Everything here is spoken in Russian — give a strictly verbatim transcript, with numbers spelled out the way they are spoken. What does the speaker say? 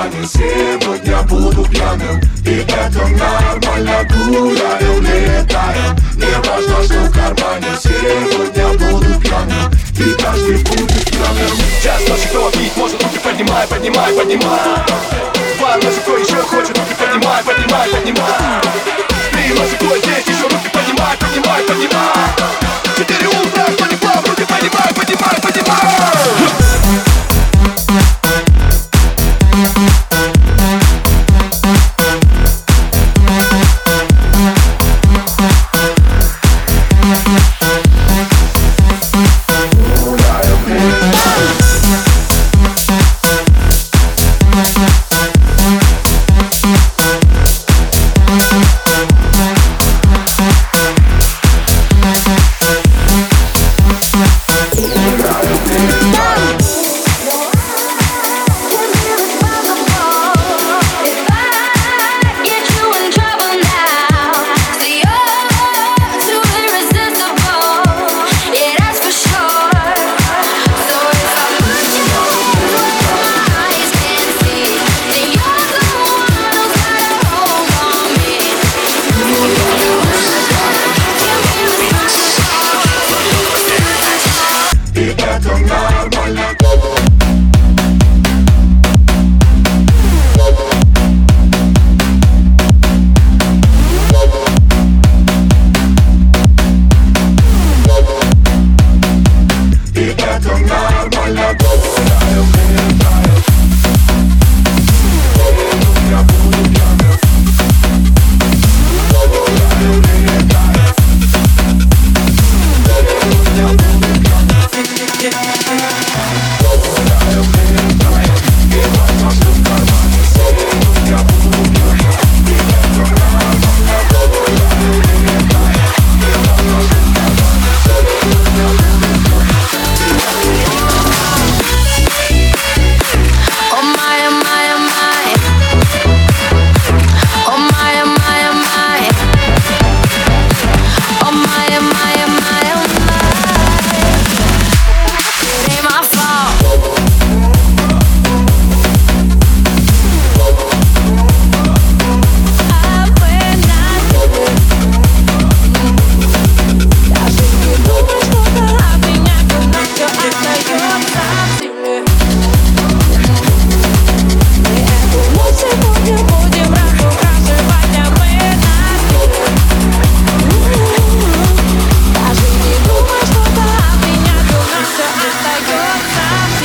кармане. Сегодня буду пьяным, и это нормально. Гуляем, летаем, не важно, что в кармане. Сегодня буду пьяным, и каждый будет пьяным. Час ночи, кто пить может, руки поднимай, поднимай, поднимай. Два ночи, кто еще хочет, руки поднимай, поднимай, поднимай. Три ночи, кто здесь еще, руки поднимай, поднимай, поднимай. Четыре утра, кто не плав, руки поднимай, поднимай, поднимай. Yeah.